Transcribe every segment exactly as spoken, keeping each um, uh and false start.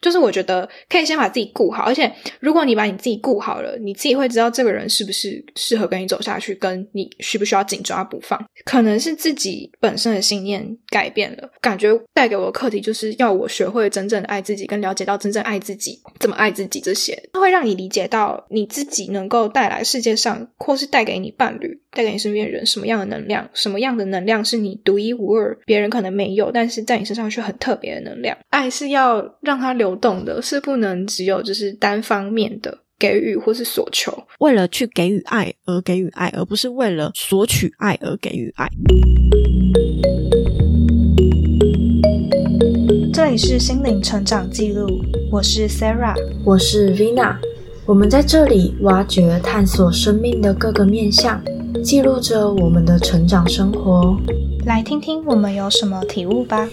就是我觉得可以先把自己顾好，而且如果你把你自己顾好了，你自己会知道这个人是不是适合跟你走下去，跟你需不需要紧抓不放。可能是自己本身的信念改变了，感觉带给我的课题就是要我学会真正的爱自己，跟了解到真正爱自己，怎么爱自己，这些会让你理解到你自己能够带来世界上，或是带给你伴侣，带给你身边的人什么样的能量，什么样的能量是你独一无二，别人可能没有，但是在你身上却很特别的能量。爱是要让它流动的，是不能只有就是单方面的给予或是索求， 为了去给予爱而给予爱，而不是为了索取爱而给予爱。 这里是心灵成长记录，我是 Sarah， 我是 Vina， 我们在这里挖掘探索生命的各个面向，记录着我们的成长生活， 来听听我们有什么体悟吧。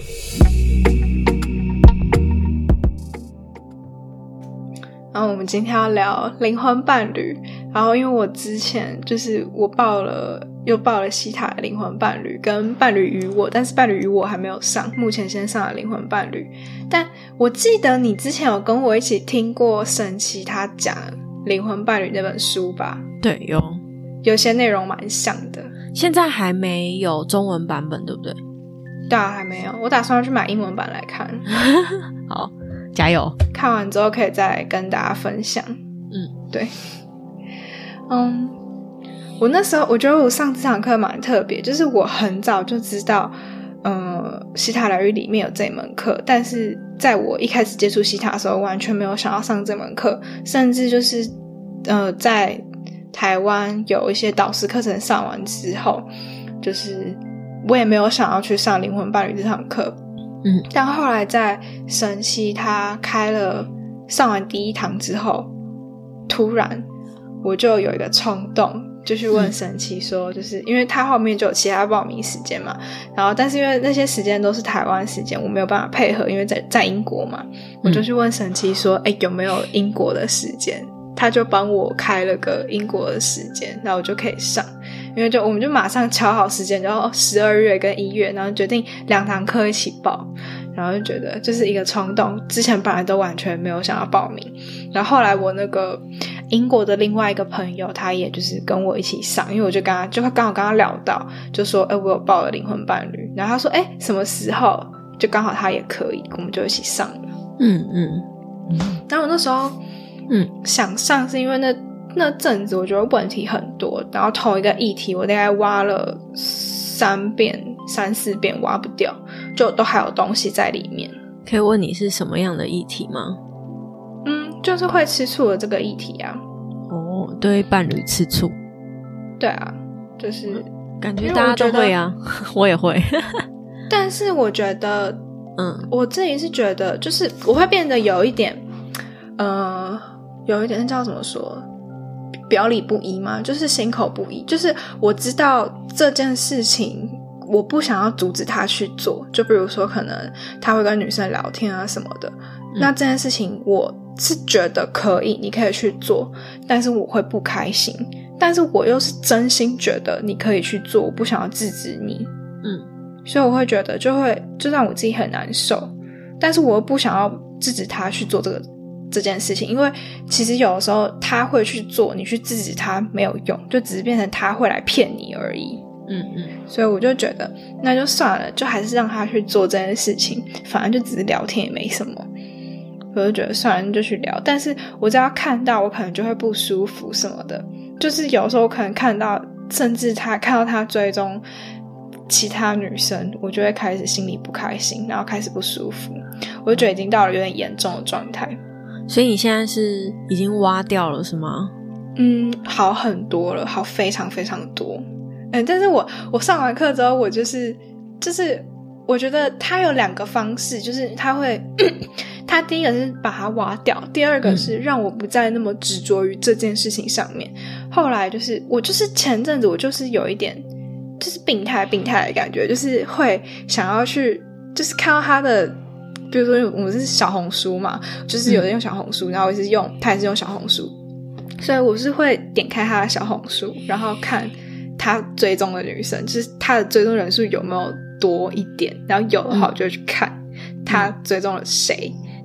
然后我们今天要聊灵魂伴侣，然后因为我之前就是我报了又报了西塔的灵魂伴侣跟伴侣与我，但是伴侣与我还没有上，目前先上了灵魂伴侣。但我记得你之前有跟我一起听过神奇他讲灵魂伴侣那本书吧？ 对，有有些内容蛮像的。 现在还没有中文版本对不对？ 对啊，还没有，我打算要去买英文版来看。 好，加油！ 看完之后可以再来跟大家分享。 嗯， 对。嗯，我那时候我觉得我上这堂课蛮特别，就是我很早就知道呃，西塔疗愈里面有这门课，但是在我一开始接触西塔的时候完全没有想要上这门课，甚至就是呃，在台湾有一些导师课程上完之后，就是我也没有想要去上灵魂伴侣这堂课。 嗯， 但后来在神奇他开了上完第一堂之后，突然我就有一个冲动，就去问神奇说，就是因为他后面就有其他报名时间嘛，然后但是因为那些时间都是台湾时间，我没有办法配合，因为在在英国嘛，我就去问神奇说，诶，有没有英国的时间？他就帮我开了个英国的时间，然后我就可以上，因为就我们就马上敲好时间，然后十二月跟一月，然后决定两堂课一起报，然后就觉得就是一个冲动，之前本来都完全没有想要报名，然后后来我那个英国的另外一个朋友，他也就是跟我一起上，因为我就跟他就刚好跟他聊到，就说诶我有报了灵魂伴侣，然后他说诶什么时候，就刚好他也可以，我们就一起上了。 嗯嗯嗯， 然后我那时候嗯，想上是因为那那阵子我觉得问题很多，然后同一个议题我大概挖了三遍三四遍挖不掉，就都还有东西在里面。 可以问你是什么样的议题吗？ 嗯，就是会吃醋的这个议题啊。 哦，对伴侣吃醋。 对啊，就是感觉大家都会啊，我也会。 但是我觉得嗯， 我自己是觉得就是我会变得有一点呃有一点叫怎么说，表里不一嘛，就是心口不一，就是我知道这件事情我不想要阻止他去做，就比如说可能他会跟女生聊天啊什么的、嗯、那这件事情我是觉得可以，你可以去做，但是我会不开心，但是我又是真心觉得你可以去做，我不想要制止你， 嗯， 所以我会觉得就会就让我自己很难受，但是我又不想要制止他去做这个这件事情，因为其实有的时候他会去做，你去制止他没有用，就只是变成他会来骗你而已。 嗯嗯， 所以我就觉得那就算了，就还是让他去做这件事情，反正就只是聊天也没什么，我就觉得算了就去聊，但是我只要看到我可能就会不舒服什么的，就是有时候可能看到甚至他看到他追踪其他女生，我就会开始心里不开心，然后开始不舒服，我就觉得已经到了有点严重的状态。 所以你现在是已经挖掉了是吗？ 嗯，好很多了，好非常非常多。嗯，但是我我上完课之后，我就是就是我觉得他有两个方式，就是他会他第一个是把它挖掉，第二个是让我不再那么执着于这件事情上面、嗯、后来就是我就是前阵子我就是有一点就是病态病态的感觉，就是会想要去就是看到他的，比如说我们是小红书嘛，就是有人用小红书、嗯、然后我是用他也是用小红书，所以我是会点开他的小红书，然后看他追踪的女生，就是他的追踪人数有没有多一点，然后有的话我就会去看他追踪了谁、嗯、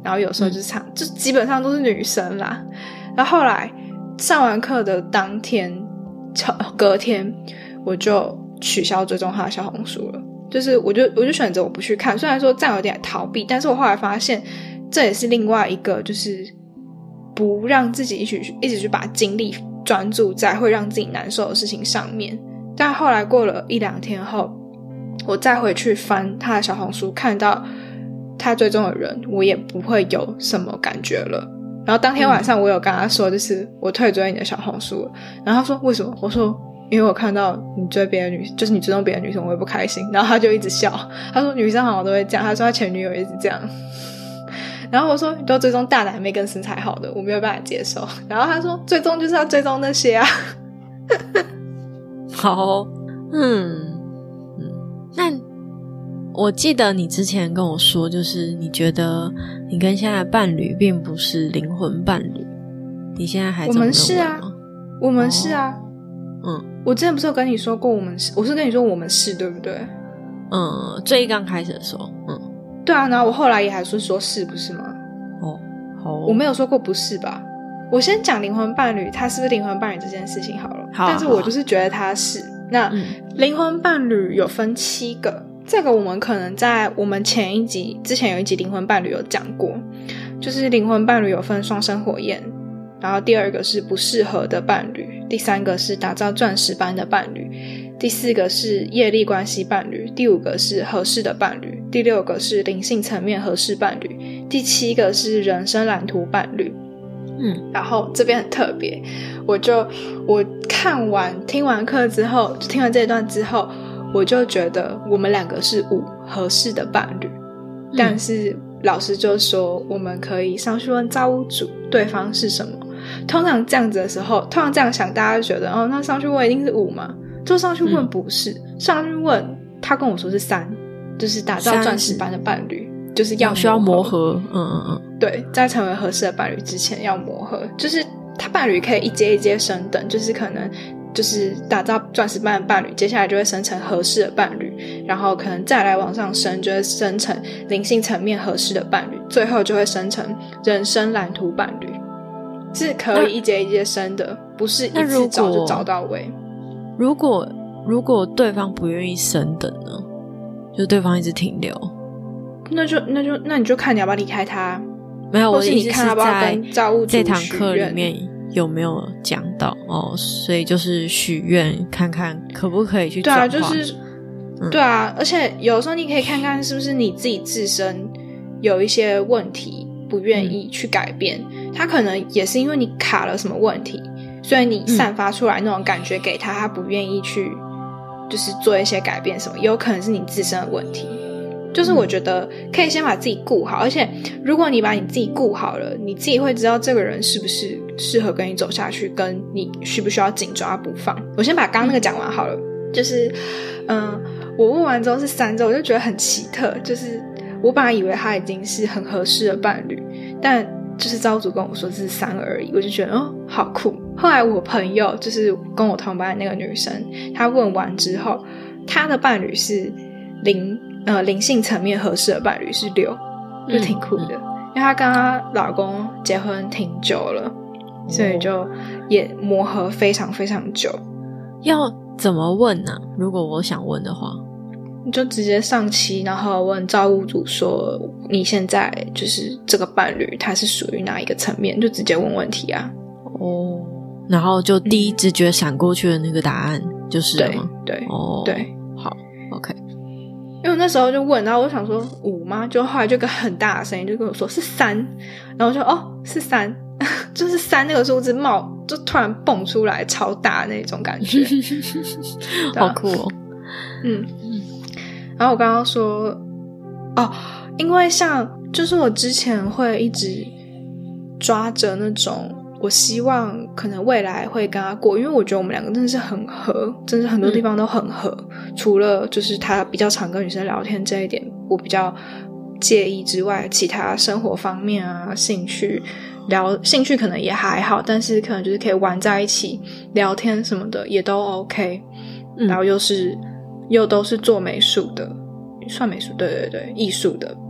然后有时候就是唱、嗯、就基本上都是女生啦。然后后来上完课的当天隔天我就取消追踪他的小红书了，就是我就我就选择我不去看，虽然说这样有点逃避，但是我后来发现这也是另外一个就是不让自己一直一直去把精力专注在会让自己难受的事情上面。但后来过了一两天后，我再回去翻他的小红书，看到他追踪的人，我也不会有什么感觉了。然后当天晚上我有跟他说，就是我退追你的小红书了，然后他说为什么？我说因为我看到你追别的女，就是你追踪别的女生，我会不开心。然后他就一直笑，他说女生好像都会这样，他说他前女友也是这样。然后我说你都追踪大奶妹跟身材好的，我没有办法接受。然后他说追踪就是要追踪那些啊。 好，嗯嗯，那我记得你之前跟我说，就是你觉得你跟现在的伴侣并不是灵魂伴侣，你现在还这么认为吗？ 我们是啊，我们是啊， 哦、嗯， 我之前不是有跟你说过我们是，我是跟你说我们是对不对？ 嗯，最刚开始的时候，嗯， 对啊，然后我后来也还是说是不是吗？ 哦，好， 我没有说过不是吧？我先讲灵魂伴侣，他是不是灵魂伴侣这件事情好了。 好啊， 但是我就是觉得他是。那、嗯、灵魂伴侣有分七个，这个我们可能在我们前一集之前有一集灵魂伴侣有讲过，就是灵魂伴侣有分双生火焰，然后第二个是不适合的伴侣，第三个是打造钻石般的伴侣，第四个是业力关系伴侣，第五个是合适的伴侣，第六个是灵性层面合适伴侣，第七个是人生蓝图伴侣。嗯，然后这边很特别，我就我看完听完课之后，听完这一段之后，我就觉得我们两个是五合适的伴侣、嗯、但是老师就说我们可以上去问造物主对方是什么。通常这样子的时候，通常这样想大家就觉得哦，那上去问一定是五嘛，就上去问不是、嗯、上去问他跟我说是三，就是打造钻石般的伴侣，就是要需要磨合，嗯嗯嗯， 对，在成为合适的伴侣之前要磨合，就是他伴侣可以一阶一阶升等，就是可能就是打造钻石般的伴侣，接下来就会生成合适的伴侣，然后可能再来往上升，就会生成灵性层面合适的伴侣，最后就会生成人生蓝图伴侣，是可以一阶一阶升的，不是一次找就找到位。 如果如果对方不愿意升等呢，就对方一直停留， 那就那就那你就看你要不要离开他。 没有，我的意思是在这堂课里面有没有讲到哦，所以就是许愿看看可不可以去转化。 对啊，就是、嗯、对啊，而且有时候你可以看看是不是你自己自身有一些问题不愿意去改变、嗯、他可能也是因为你卡了什么问题，所以你散发出来那种感觉给他、嗯、他不愿意去就是做一些改变什么，也有可能是你自身的问题。就是我觉得可以先把自己顾好，而且如果你把你自己顾好了，你自己会知道这个人是不是适合跟你走下去，跟你需不需要紧抓不放。我先把刚刚那个讲完好了，就是嗯，我问完之后是三周，我就觉得很奇特，就是我本来以为他已经是很合适的伴侣，但就是造物主跟我说是三而已，我就觉得哦好酷。后来我朋友就是跟我同班的那个女生，她问完之后，她的伴侣是零呃，灵性层面合适的伴侣是六，就挺酷的、嗯、因为她跟她老公结婚挺久了、哦、所以就也磨合非常非常久。 要怎么问呢、啊？如果我想问的话， 你就直接上期然后问造物主说你现在就是这个伴侣他是属于哪一个层面，就直接问问题啊。 哦，然后就第一直觉闪过去的那个答案、嗯、就是了吗？ 对对、 哦、 对， 好 OK。 因为我那时候就问，然后我想说五吗？就后来就跟很大的声音就跟我说是三，然后我就哦是三，就是三那个数字冒就突然蹦出来超大那种感觉， 好酷哦。 嗯，然后我刚刚说哦，因为像就是我之前会一直抓着那种我希望可能未来会跟他过，因为我觉得我们两个真的是很合，真的很多地方都很合、嗯、除了就是他比较常跟女生聊天这一点我比较介意之外，其他生活方面啊兴趣聊兴趣可能也还好，但是可能就是可以玩在一起聊天什么的也都 OK、嗯、然后又是又都是做美术的，算美术，对对对，艺术的，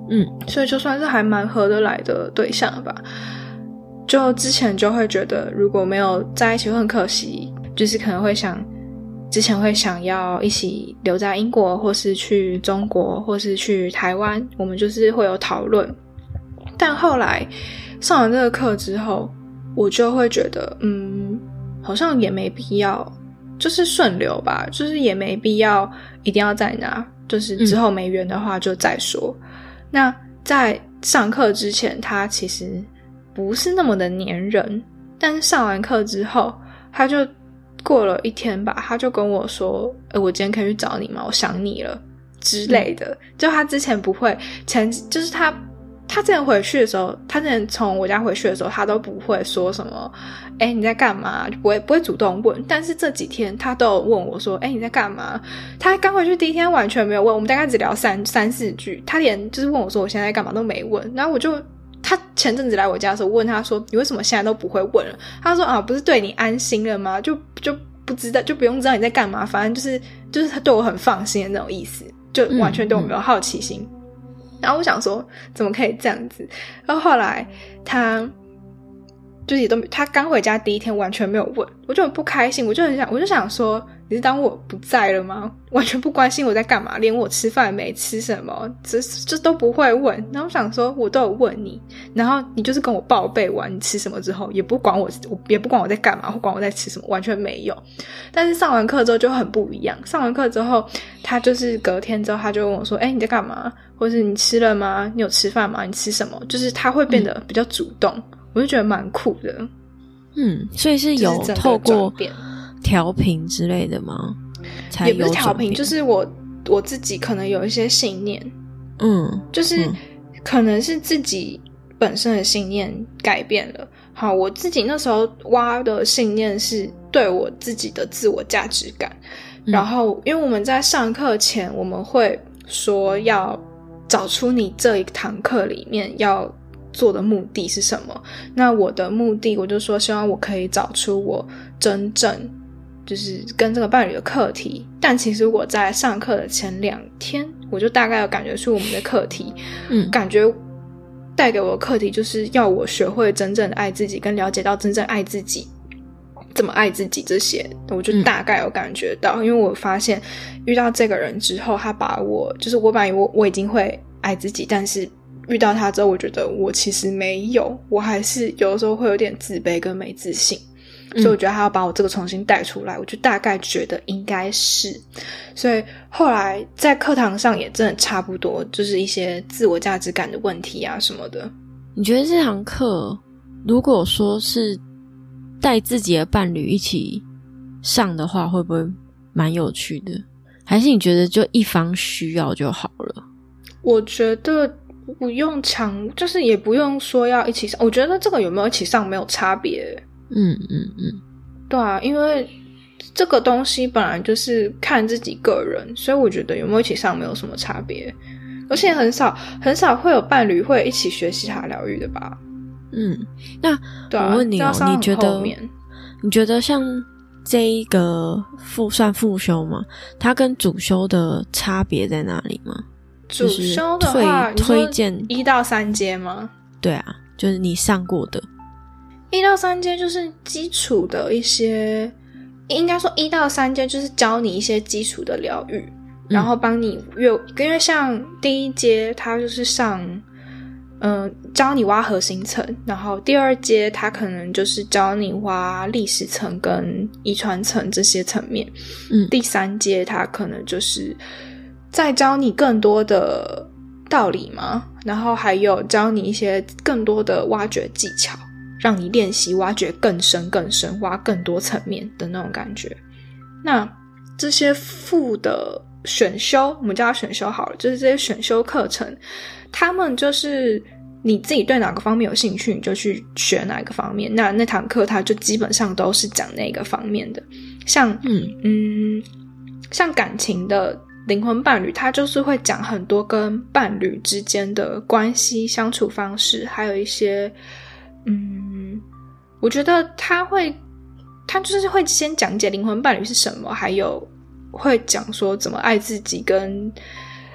嗯， 所以就算是还蛮合得来的对象吧。就之前就会觉得如果没有在一起会很可惜，就是可能会想之前会想要一起留在英国，或是去中国，或是去台湾，我们就是会有讨论。但后来上完这个课之后，我就会觉得嗯好像也没必要，就是顺流吧，就是也没必要一定要在那，就是之后没缘的话就再说、嗯、那在上课之前他其实不是那么的黏人，但是上完课之后他就过了一天吧，他就跟我说诶我今天可以去找你吗？我想你了之类的、嗯、就他之前不会前就是他他之前回去的时候，他之前从我家回去的时候他都不会说什么诶你在干嘛，就不会不会主动问，但是这几天他都有问我说诶你在干嘛。他刚回去第一天完全没有问，我们大概只聊三三四句，他连就是问我说我现在在干嘛都没问。然后我就他前阵子来我家的时候问他说你为什么现在都不会问了，他说啊不是对你安心了吗，就就不知道就不用知道你在干嘛，反正就是就是他对我很放心的那种意思，就完全对我没有好奇心、嗯嗯然后我想说怎么可以这样子，然后后来他就是也都他刚回家第一天完全没有问，我就很不开心，我就很想我就想说你是当我不在了吗？完全不关心我在干嘛，连我吃饭没吃什么这这都不会问。然后我想说我都有问你，然后你就是跟我报备完你吃什么之后也不管我也不管我在干嘛或管我在吃什么，完全没有。但是上完课之后就很不一样，上完课之后他就是隔天之后他就问我说诶你在干嘛，或是你吃了吗？你有吃饭吗？你吃什么？就是他会变得比较主动、嗯、我就觉得蛮酷的。 嗯，所以是有透过调频之类的吗？才有也不是调频，就是我我自己可能有一些信念， 嗯， 就是可能是自己本身的信念改变了。好，我自己那时候挖的信念是对我自己的自我价值感、嗯、然后因为我们在上课前我们会说要找出你这一堂课里面要做的目的是什么，那我的目的我就说希望我可以找出我真正就是跟这个伴侣的课题。但其实我在上课的前两天我就大概有感觉出我们的课题，嗯，感觉带给我的课题就是要我学会真正的爱自己，跟了解到真正爱自己怎么爱自己，这些我就大概有感觉到、嗯、因为我发现遇到这个人之后，他把我就是我本来我我已经会爱自己，但是遇到他之后我觉得我其实没有，我还是有的时候会有点自卑跟没自信、嗯、所以我觉得他要把我这个重新带出来，我就大概觉得应该是。所以后来在课堂上也真的差不多，就是一些自我价值感的问题啊什么的。 你觉得这堂课如果说是带自己的伴侣一起上的话，会不会蛮有趣的？还是你觉得就一方需要就好了？ 我觉得不用强，就是也不用说要一起上，我觉得这个有没有一起上没有差别。 嗯嗯嗯， 对啊，因为这个东西本来就是看自己个人，所以我觉得有没有一起上没有什么差别。而且很少很少会有伴侣会一起学西塔疗愈的吧。 嗯，那对啊， 我问你哦，你觉得你觉得像这一个副算副修吗？它跟主修的差别在哪里吗？ 主修的话， 就是、推推荐一到三阶吗？ 对啊，就是你上过的。 一到三阶就是基础的一些，应该说一到三阶就是教你一些基础的疗愈，然后帮你越，因为像第一阶它就是上嗯、呃、教你挖核心层，然后第二阶它可能就是教你挖历史层跟遗传层这些层面，嗯，第三阶它可能就是再教你更多的道理嘛，然后还有教你一些更多的挖掘技巧，让你练习挖掘更深更深，挖更多层面的那种感觉。那这些副的选修，我们叫它选修好了，就是这些选修课程，他们就是你自己对哪个方面有兴趣你就去学哪个方面，那那堂课它就基本上都是讲那个方面的。像嗯嗯，像感情的灵魂伴侣，它就是会讲很多跟伴侣之间的关系相处方式，还有一些嗯，我觉得他会他就是会先讲解灵魂伴侣是什么，还有会讲说怎么爱自己跟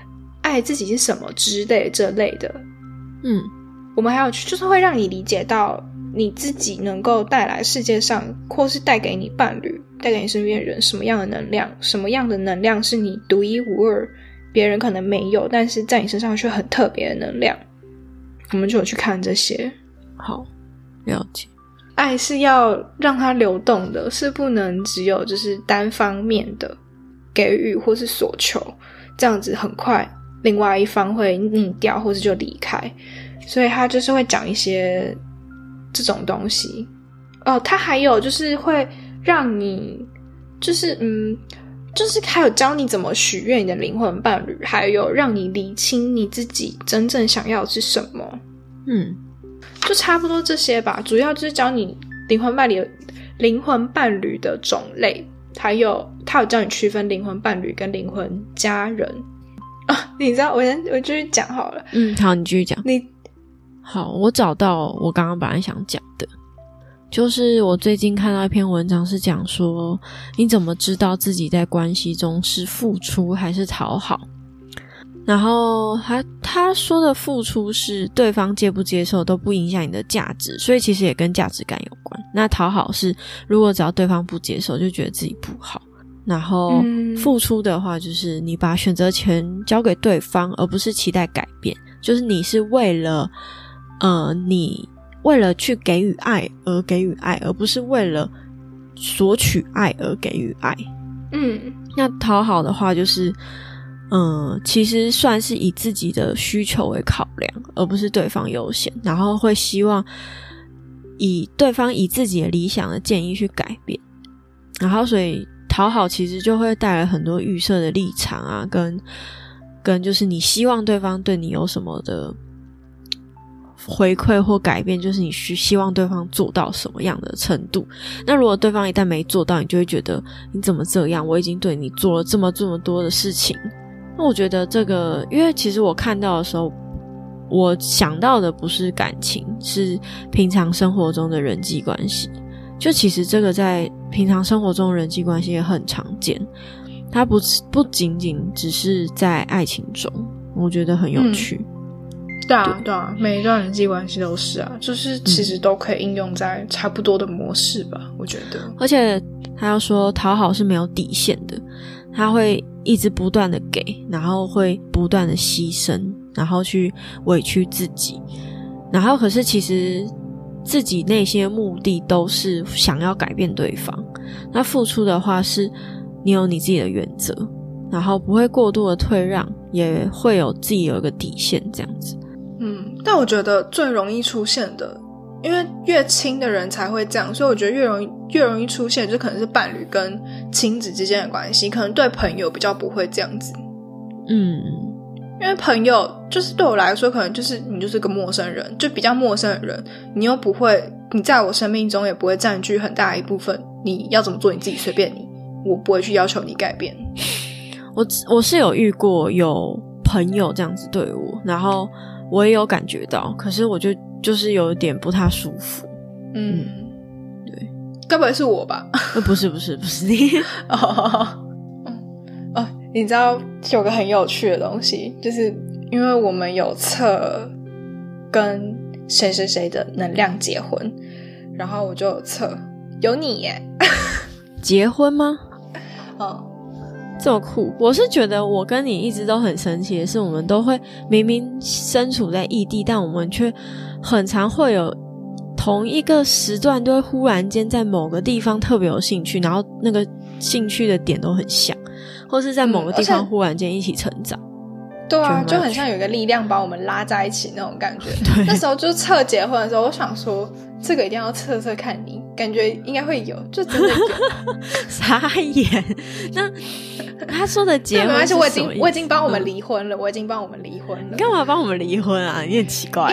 爱自己是什么之类这类的。 嗯， 我们还有就是会让你理解到你自己能够带来世界上，或是带给你伴侣，带给你身边的人什么样的能量，什么样的能量是你独一无二，别人可能没有，但是在你身上却很特别的能量。我们就有去看这些。 好，了解。 爱是要让它流动的，是不能只有就是单方面的给予或是索求，这样子很快另外一方会腻掉或是就离开。所以他就是会讲一些这种东西。哦，他还有就是会让你就是嗯就是还有教你怎么许愿你的灵魂伴侣，还有让你理清你自己真正想要的是什么。 嗯， 就差不多这些吧，主要就是教你灵魂伴侣灵魂伴侣的种类，还有他有教你区分灵魂伴侣跟灵魂家人啊。你知道我先我继续讲好了。 嗯，好，你继续讲。 你好，我找到我刚刚本来想讲的，就是我最近看到一篇文章是讲说你怎么知道自己在关系中是付出还是讨好。然后他他说的付出是对方接不接受都不影响你的价值，所以其实也跟价值感有关。那讨好是如果只要对方不接受就觉得自己不好。然后付出的话就是你把选择权交给对方，而不是期待改变，就是你是为了呃你为了去给予爱而给予爱，而不是为了索取爱而给予爱。 嗯， 那讨好的话就是嗯，其实算是以自己的需求为考量，而不是对方优先，然后会希望以对方以自己的理想的建议去改变。然后所以讨好其实就会带来很多预设的立场啊，跟跟就是你希望对方对你有什么的回馈或改变，就是你需希望对方做到什么样的程度。那如果对方一旦没做到，你就会觉得你怎么这样，我已经对你做了这么这么多的事情。那我觉得这个，因为其实我看到的时候，我想到的不是感情，是平常生活中的人际关系。就其实这个在平常生活中人际关系也很常见，它不不仅仅只是在爱情中，我觉得很有趣。 嗯，对啊对啊，每一段人际关系都是啊，就是其实都可以应用在差不多的模式吧，我觉得。 而且他要说讨好是没有底线的，他会一直不断的给，然后会不断的牺牲，然后去委屈自己，然后可是其实自己内心的目的都是想要改变对方。那付出的话是你有你自己的原则，然后不会过度的退让，也会有自己有一个底线这样子。 嗯，但我觉得最容易出现的，因为越亲的人才会这样，所以我觉得越容易越容易出现就可能是伴侣跟亲子之间的关系，可能对朋友比较不会这样子。 嗯， 因为朋友就是对我来说可能就是你就是个陌生人，就比较陌生的人，你又不会，你在我生命中也不会占据很大一部分，你要怎么做你自己随便你，我不会去要求你改变。 我我是有遇过有朋友这样子对我，然后我也有感觉到，可是我就就是有点不太舒服。 嗯， 对， 该不会是我吧？ 呃，不是不是不是你哦，哦，你知道有个很有趣的东西，就是因为我们有测跟谁谁谁的能量结婚，然后我就有测有你耶。 结婚吗？ 嗯， 这么酷。我是觉得我跟你一直都很神奇的是，我们都会明明身处在异地，但我们却很常会有同一个时段都会忽然间在某个地方特别有兴趣，然后那个兴趣的点都很像，或是在某个地方忽然间一起成长。 对啊，就很像有一个力量把我们拉在一起那种感觉。那时候就测结婚的时候，我想说这个一定要测测看你，感觉应该会有，就真的有。 傻眼。那他说的结婚是什么意思？ 没关系，我已经我已经帮我们离婚了，嗯、我已经帮我们离婚了。 你干嘛帮我们离婚啊？你很奇怪。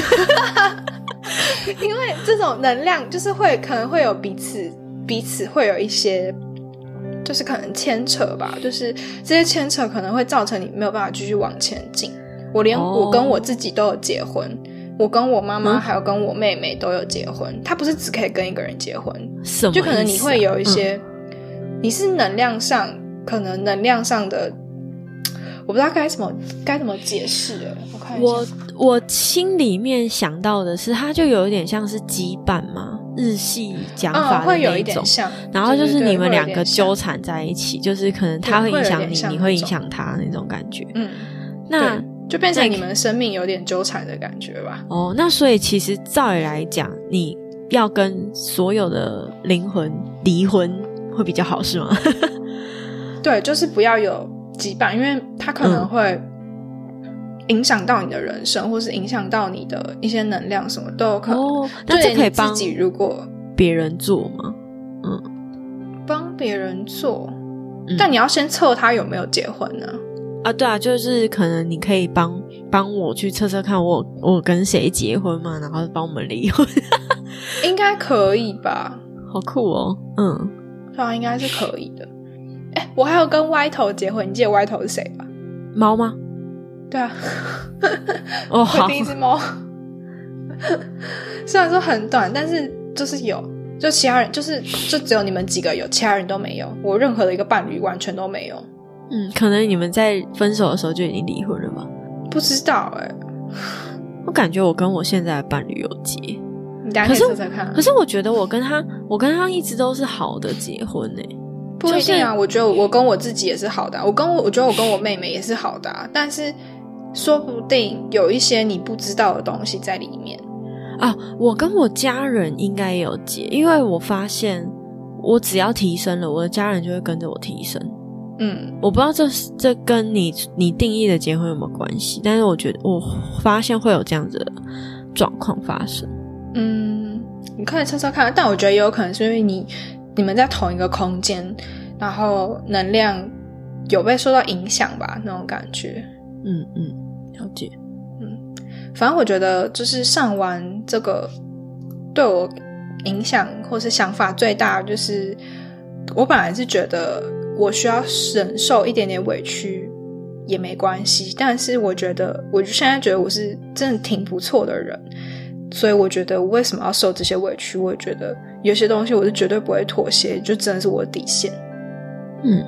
因为, 因为这种能量就是会可能会有彼此彼此会有一些。就是可能牵扯吧，就是这些牵扯可能会造成你没有办法继续往前进。我连我跟我自己都有结婚， oh. 我跟我妈妈还有跟我妹妹都有结婚。她、嗯、不是只可以跟一个人结婚， 什么意思啊？ 就可能你会有一些、嗯、你是能量上可能能量上的， 我不知道该怎么该怎么解释诶，我看一下。 我我心里面想到的是，它就有一点像是羁绊嘛，日系讲法的那一种， 嗯、会有一点像。 然后就是你们两个对对对纠缠在一起，就是可能他会影响你，你会影响他那种感觉。 嗯， 那就变成你们的生命有点纠缠的感觉吧。 哦，那所以其实照理来讲，你要跟所有的灵魂离婚会比较好，是吗？ 对，就是不要有羁绊，因为它可能会影响到你的人生，嗯、或是影响到你的一些能量，什么都有可能。 哦，那这可以帮自己如果别人做吗？嗯， 帮别人做， 嗯、 但你要先测他有没有结婚呢？ 啊，对啊，就是可能你可以帮帮我去测测看我我跟谁结婚嘛，然后帮我们离婚。 应该可以吧？ 好酷哦，嗯， 对啊，应该是可以的。哎，我还有跟歪头结婚，你记得歪头是谁吧？ 猫吗？ 对啊， 哦，好， 第一只猫。虽然说很短，但是就是有，就其他人就是就只有你们几个有，其他人都没有。我任何的一个伴侣完全都没有。 嗯，可能你们在分手的时候就已经离婚了吧？ 不知道哎、欸， 我感觉我跟我现在的伴侣有结。 你等一下可以测测看、啊。 可是我觉得我跟他，我跟他一直都是好的结婚哎、欸。 不一定啊，就是、我觉得我跟我自己也是好的、啊，我跟我我觉得我跟我妹妹也是好的、啊，但是说不定有一些你不知道的东西在里面啊。我跟我家人应该也有结，因为我发现我只要提升了，我的家人就会跟着我提升。嗯，我不知道这这跟你你定义的结婚有没有关系，但是我觉得我发现会有这样子的状况发生。 嗯，你可以测测看，但我觉得也有可能是因为你你们在同一个空间，然后能量有被受到影响吧，那种感觉。 嗯嗯，了解。 嗯，反正我觉得就是上完这个对我影响或是想法最大，就是我本来是觉得我需要忍受一点点委屈也没关系，但是我觉得我现在觉得我是真的挺不错的人，所以我觉得我为什么要受这些委屈，我觉得有些东西我是绝对不会妥协，就真的是我的底线。 嗯，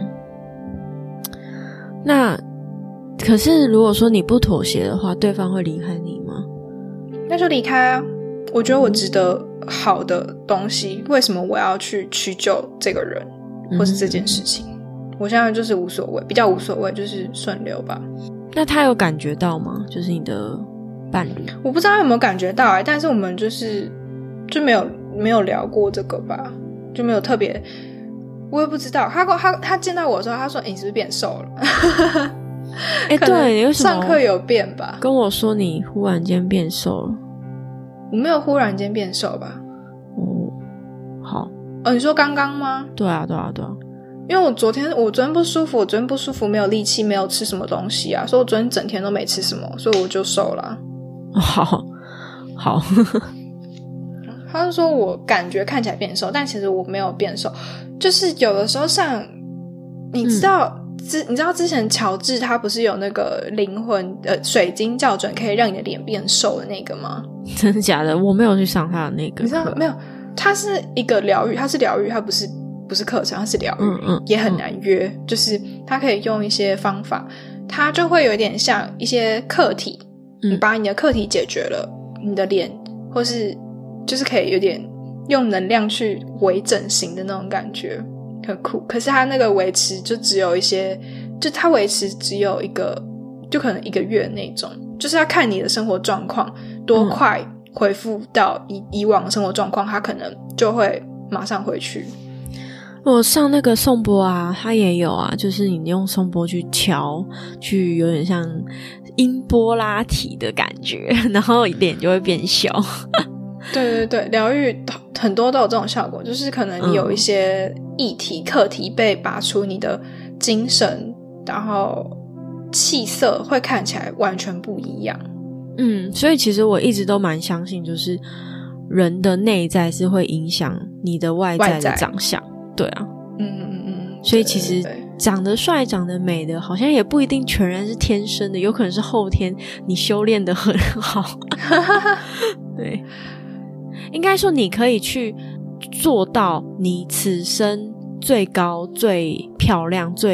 那可是如果说你不妥协的话，对方会离开你吗？ 那就离开啊，我觉得我值得好的东西，为什么我要去屈就这个人或是这件事情、嗯、我现在就是无所谓，比较无所谓，就是顺流吧。 那他有感觉到吗？就是你的伴侣？ 我不知道他有没有感觉到、欸、但是我们就是就没有没有聊过这个吧，就没有特别，我也不知道。他他他见到我的时候，他说：“欸、你是不是变瘦了？” 哎、欸，对，你为什么上课有变吧？ 跟我说你忽然间变瘦了。 我没有忽然间变瘦吧？ 哦，好。 哦，你说刚刚吗？ 对啊，对啊，对啊。 因为我昨天我昨天不舒服，我昨天不舒服，没有力气，没有吃什么东西啊，所以我昨天整天都没吃什么，所以我就瘦了。 好，好。 他就说我感觉看起来变瘦，但其实我没有变瘦，就是有的时候像你知道。嗯之你知道之前乔治他不是有那个灵魂呃水晶校准可以让你的脸变瘦的那个吗？ 真的假的？我没有去上他的那个课。 你知道没有？它是一个疗愈，它是疗愈，它不是不是课程，它是疗愈、 嗯嗯、 也很难约、嗯、就是它可以用一些方法，它就会有点像一些课题、嗯、你把你的课题解决了，你的脸或是就是可以有点用能量去微整形的那种感觉，很酷。可是它那个维持就只有一些，就它维持只有一个，就可能一个月那种，就是要看你的生活状况多快恢复到以以往的生活状况，它可能就会马上回去。 我上那个颂钵啊，它也有啊，就是你用颂钵去敲，去有点像音波拉提的感觉，然后脸就会变小。 对对对，疗愈很多都有这种效果，就是可能你有一些议题、嗯、课题被拔出，你的精神然后气色会看起来完全不一样。 嗯，所以其实我一直都蛮相信，就是人的内在是会影响你的外在的长相。对啊，嗯嗯嗯，所以其实长得帅长得美的好像也不一定全然是天生的，有可能是后天你修炼得很好。对，应该说你可以去做到你此生最高最漂亮最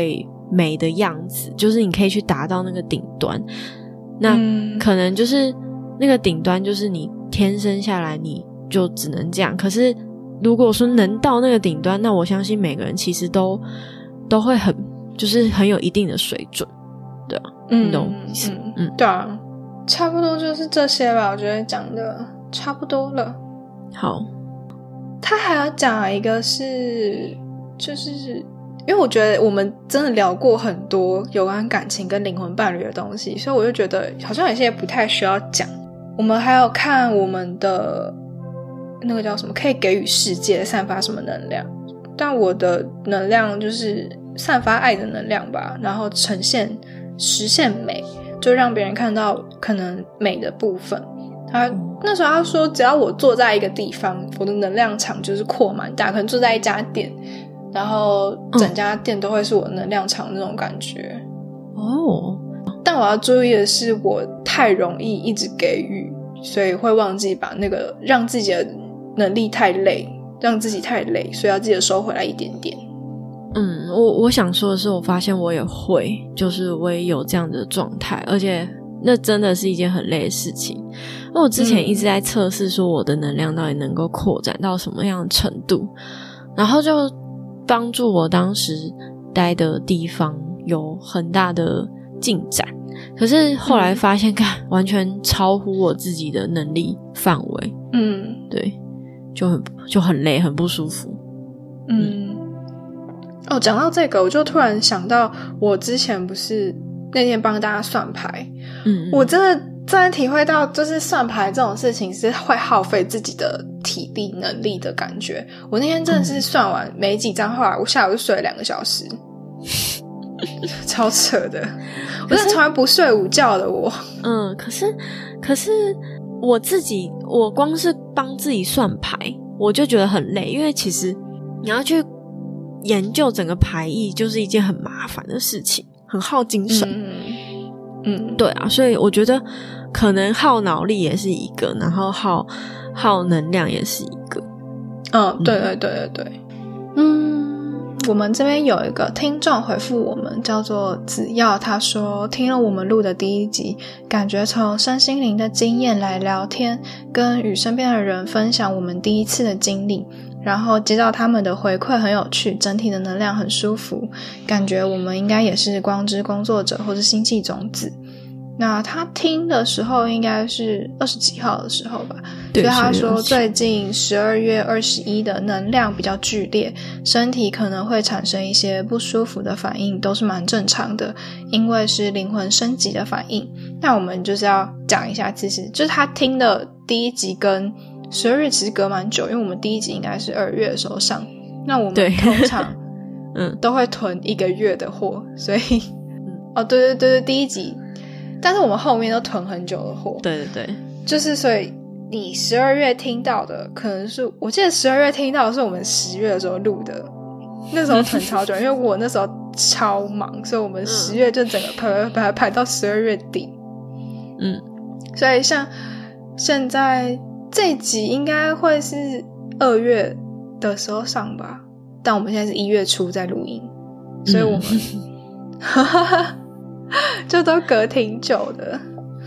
美的样子，就是你可以去达到那个顶端。那可能就是那个顶端就是你天生下来你就只能这样，可是如果说能到那个顶端，那我相信每个人其实都都会很就是很有一定的水准，对啊， 嗯， 你懂意思？ 嗯，嗯对啊，差不多就是这些吧，我觉得讲的差不多了。 好， 他还要讲一个是就是因为我觉得我们真的聊过很多有关感情跟灵魂伴侣的东西，所以我就觉得好像有些不太需要讲。我们还有看我们的那个叫什么可以给予世界散发什么能量，但我的能量就是散发爱的能量吧，然后呈现实现美，就让别人看到可能美的部分。他那时候他说只要我坐在一个地方，我的能量场就是扩蛮大，可能坐在一家店，然后整家店都会是我的能量场那种感觉哦。 但我要注意的是我太容易一直给予，所以会忘记把那个让自己的能力太累，让自己太累，所以要记得收回来一点点。 嗯，我我想说的是我发现我也会，就是我也有这样的状态，而且那真的是一件很累的事情。因为我之前一直在测试说我的能量到底能够扩展到什么样的程度，然后就帮助我当时待的地方有很大的进展，可是后来发现看、嗯、完全超乎我自己的能力范围。 嗯， 对，就很就很累，很不舒服。 嗯，哦，讲到这个我就突然想到我之前不是那天帮大家算牌，嗯，我真的真的体会到就是算牌这种事情是会耗费自己的体力能力的感觉。我那天真的是算完没几张，后来我下午就睡了两个小时超扯的，我真的从来不睡午觉的我。 嗯，可是可是我自己我光是帮自己算牌我就觉得很累，因为其实你要去研究整个牌意就是一件很麻烦的事情，很耗精神。嗯嗯，对啊，所以我觉得可能耗脑力也是一个，然后耗耗能量也是一个。 嗯，对对对对对。嗯，我们这边有一个听众回复我们叫做子耀，他说听了我们录的第一集，感觉从身心灵的经验来聊天，跟与身边的人分享我们第一次的经历，然后接到他们的回馈很有趣，整体的能量很舒服，感觉我们应该也是光之工作者或是星际种子。那他听的时候应该是二十几号的时候吧，所以他说最近十二月二十一的能量比较剧烈，身体可能会产生一些不舒服的反应，都是蛮正常的，因为是灵魂升级的反应。那我们就是要讲一下，其实就是他听的第一集跟十二月其实隔蛮久，因为我们第一集应该是二月的时候上，那我们通常嗯都会囤一个月的货，所以哦对对对对，第一集，但是我们后面都囤很久的货， 对对对， 就是所以你十二月听到的可能是，我记得十二月听到的是我们十月的时候录的，那时候囤超久因为我那时候超忙，所以我们十月就整个排排排到十二月底。嗯，所以像现在这一集应该会是二月的时候上吧，但我们现在是一月初在录音，所以我们哈哈哈就都隔挺久的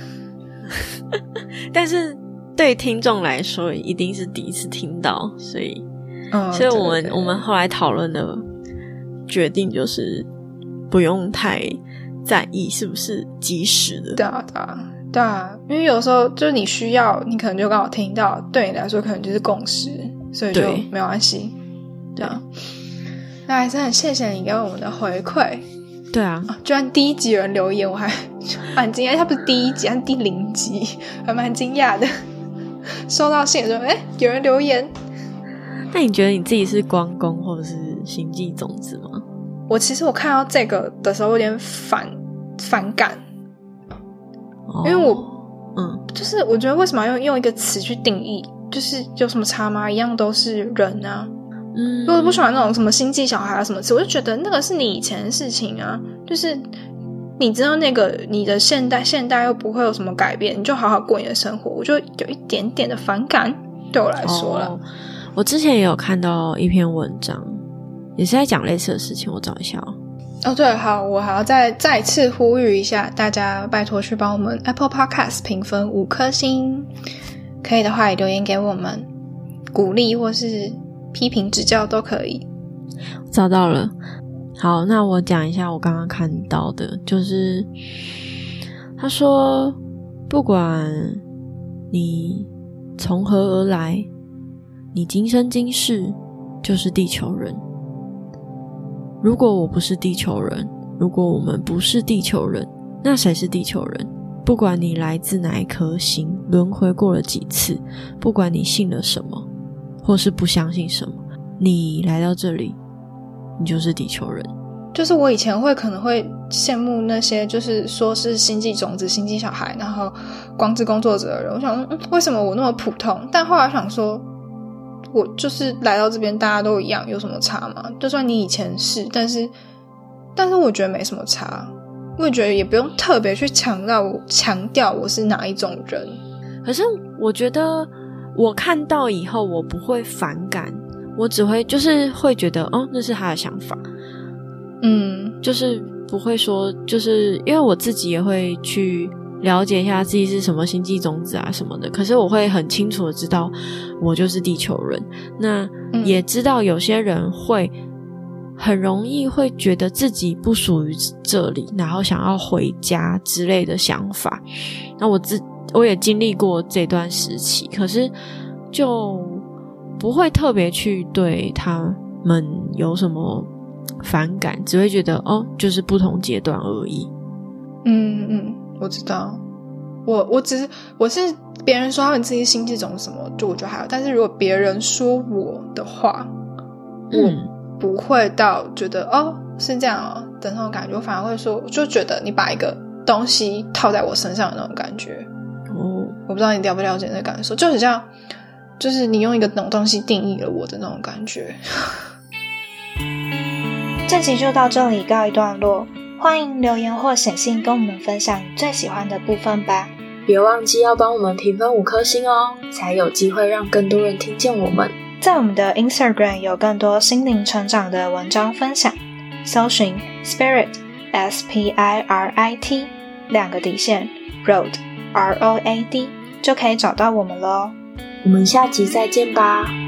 但是对听众来说一定是第一次听到，所以、哦、所以我们我们后来讨论的决定就是不用太在意是不是及时的。 对啊对啊对啊，因为有时候就是你需要，你可能就刚好听到，对你来说可能就是共识，所以就没关系。对啊，那还是很谢谢你给我们的回馈。 对啊， 啊居然第一集有人留言，我还蛮惊讶，他不是第一集，他是第零集，还蛮惊讶的。收到信说，哎，有人留言。 那你觉得你自己是光宫或者是星际种子吗？ 我其实我看到这个的时候有点反反感。因为我嗯，就是我觉得为什么要用用一个词去定义，就是有什么差吗？一样都是人啊。嗯，我不喜欢那种什么星际小孩啊什么词，我就觉得那个是你以前的事情啊，就是你知道那个你的现代现代又不会有什么改变，你就好好过你的生活，我就有一点点的反感，对我来说啦、哦、 我之前也有看到一篇文章也是在讲类似的事情，我找一下哦。 哦，对，好，我还要再再次呼吁一下大家，拜托去帮我们 Apple Podcast 评分五颗星，可以的话也留言给我们鼓励或是批评指教都可以。 找到了，好，那我讲一下我刚刚看到的，就是他说不管你从何而来，你今生今世就是地球人。如果我不是地球人，如果我们不是地球人，那谁是地球人？不管你来自哪一颗星，轮回过了几次，不管你信了什么或是不相信什么，你来到这里你就是地球人。 就是我以前会可能会羡慕那些就是说是星际种子星际小孩然后光之工作者的人，我想说、嗯、为什么我那么普通？但后来想说我就是来到这边大家都一样，有什么差吗？就算你以前是，但是但是我觉得没什么差，我也觉得也不用特别去强调我强调我是哪一种人。 可是我觉得我看到以后我不会反感，我只会就是会觉得哦，那是他的想法， 嗯， 就是不会说，就是因为我自己也会去了解一下自己是什么星际种子啊什么的，可是我会很清楚的知道我就是地球人。那也知道有些人会很容易会觉得自己不属于这里，然后想要回家之类的想法。那我自我也经历过这段时期，可是就不会特别去对他们有什么反感，只会觉得哦，就是不同阶段而已。 嗯嗯，我知道。我我只是我是别人说他们自己星际种什么，就我觉得还好。但是如果别人说我的话， 嗯、 我不会到觉得哦是这样哦的那种感觉，我反而会说，我就觉得你把一个东西套在我身上的那种感觉。 哦， 我不知道你了不了解那个感受，就很像，就是你用一个东西定义了我的那种感觉。 这集就到这里告一段落，欢迎留言或写信跟我们分享你最喜欢的部分吧。别忘记要帮我们评分五颗星哦，才有机会让更多人听见我们。在我们的 Instagram 有更多心灵成长的文章分享，搜寻 Spirit S P I R I T 两个底线 Road R O A D 就可以找到我们咯。我们下集再见吧。